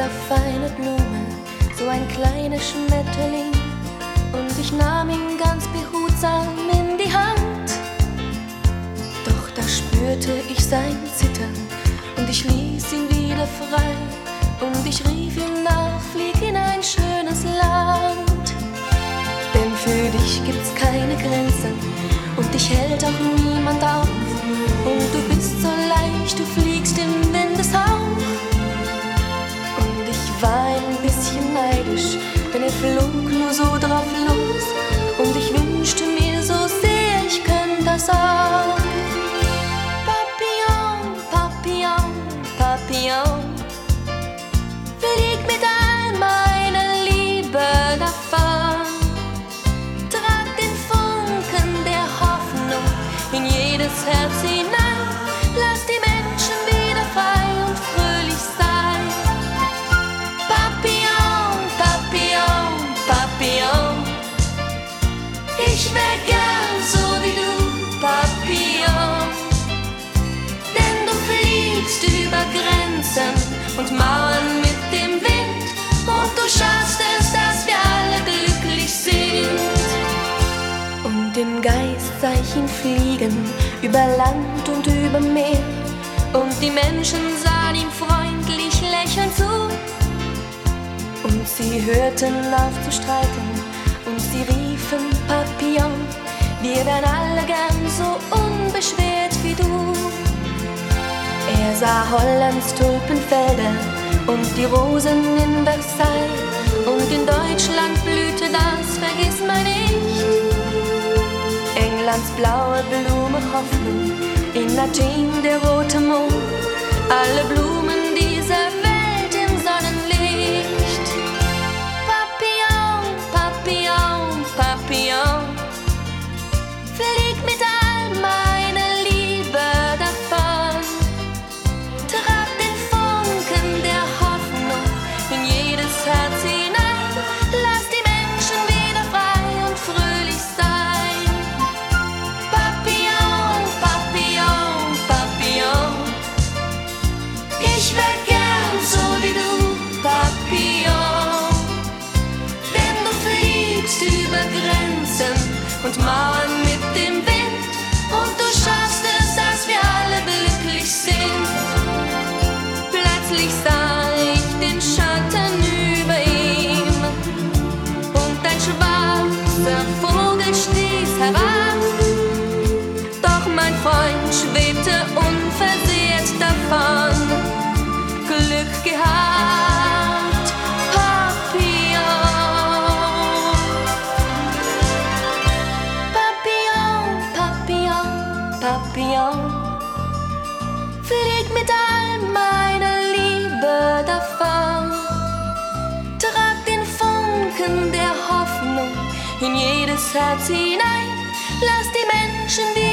feine Blume, so ein kleiner Schmetterling, und ich nahm ihn ganz behutsam in die Hand. Doch da spürte ich sein Zittern und ich ließ ihn wieder frei und ich rief ihm nach: Flieg in ein schönes Land. Denn für dich gibt's keine Grenzen und dich hält auch niemand auf. Und du bist so leicht, du fliegst im Windeshauch. Und ich war ein bisschen neidisch, denn er flog nur so drauf los. Und ich wünschte mir so sehr, ich könnte das auch. Papillon, Papillon, Papillon, flieg mit all meiner Liebe davon. Trag den Funken der Hoffnung in jedes Herz hinein. Lass die Menschen wieder frei und fröhlich sein. Papillon, Papillon, Papillon, ich wär gern so wie du, Papillon. Denn du fliegst über Grenzen und Mauern mit dem Wind, und du schaffst es, dass wir alle glücklich sind. Und im Geist sah ich ihn fliegen, über Land und über Meer, und die Menschen sahen ihm freundlich lächelnd zu. Und sie hörten auf zu streiten und sie riefen: Papillon, wir wären alle gern so unbeschwert wie du. Er sah Hollands Tulpenfelder und die Rosen in Versailles, und in Deutschland blühte das Vergissmeinnicht. Englands blaue Blume Hoffnung, in Athen der rote Mond, alle Blumen dieser Welt im Sonnenlicht. Papillon, Papillon, Papillon, flieg mit all meiner Liebe davon. Trag den Funken der Hoffnung in jedes Herz hinein. Lass die Menschen wieder frei und fröhlich sein. Papillon, Papillon, Papillon, ich wär gern so wie du, Papillon. Denn du fliegst über Grenzen und Mauern mit dem Wind, und du schaffst es, dass wir alle glücklich sind. Plötzlich sah ich den Schatten über ihm, und ein schwarzer Vogel stieß herab. Doch mein Freund schwebte unversehrt davon. Glück gehabt, Papillon. Papillon, Papillon, Papillon, flieg mit all meiner Liebe davon. Trag den Funken der Hoffnung in jedes Herz hinein. Lass die Menschen